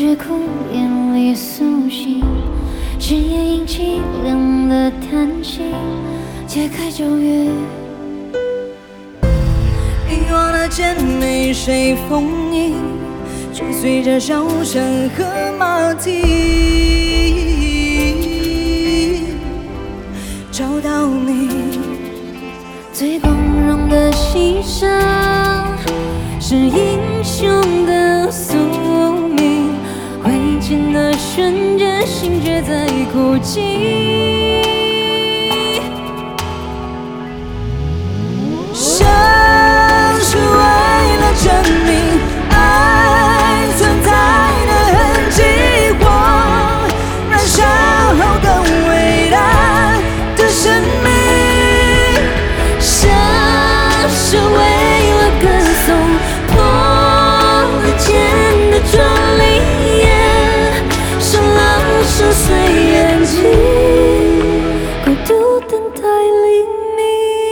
绝口，眼里苏醒，深夜引起凉的叹息，解开旧约。 遗忘的剑没谁封印，追随着笑声和马蹄，找到你。 最光荣的牺牲是英雄的宿命，挥剑的瞬间，心却在哭泣。 生是为了证明爱存在的痕迹，或燃烧后更伟大的生命。 是为了歌颂破了茧的壮丽，生老生碎眼睛，孤独等待黎明。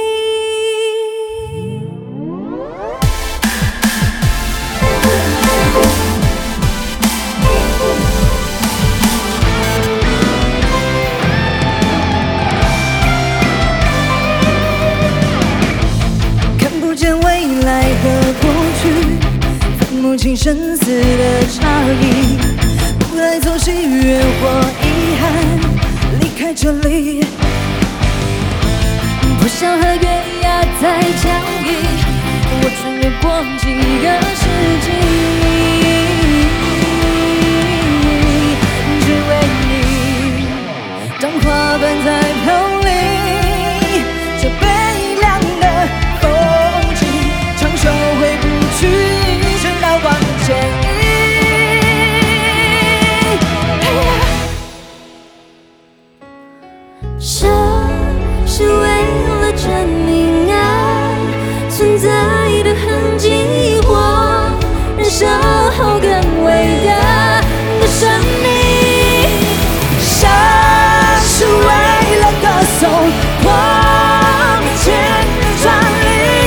未来和过去，分不清生死的差异，不带走喜悦或遗憾，离开这里。 不想和月牙再交易，我穿越过几个世纪，只为你。当花瓣在飘零，这悲凉的回不去，直到往前移。 生是为了证明爱存在的痕迹，或燃烧后更伟大的生命。 生是为了歌颂破灭前的壮丽。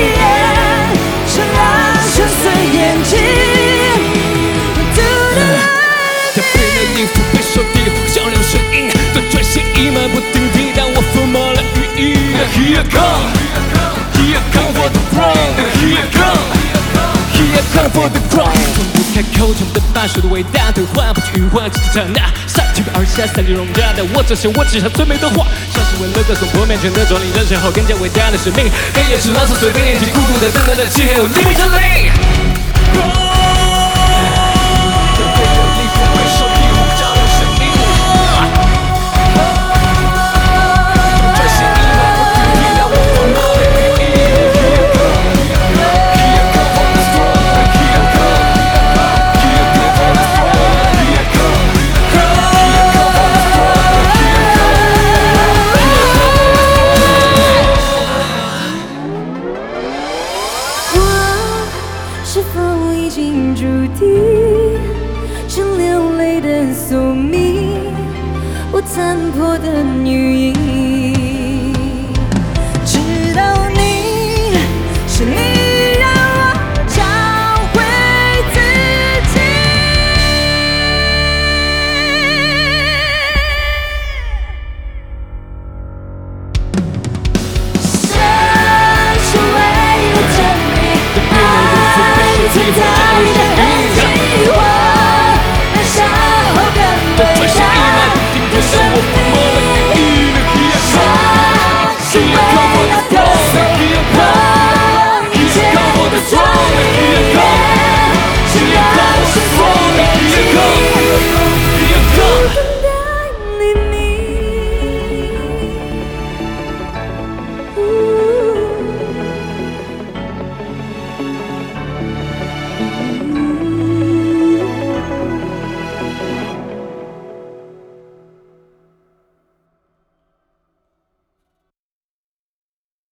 他变了音符，被手递像流水音，对决心已漫不经蹄，但我抚摸了羽翼。Here come, here come for the throne. Here come, here come for the crown. 从不开口，唱的把手的伟大，对话不去语话，只是刹那，杀气而下，三里容家的我，这些我只想最美的话，像是为了歌颂破灭前的壮丽，人生后更加伟大的使命。黑夜是蓝色随便年纪，孤独的等待的漆黑，有黎明降临。 是否已经注定是流泪的宿命？我残破的女影。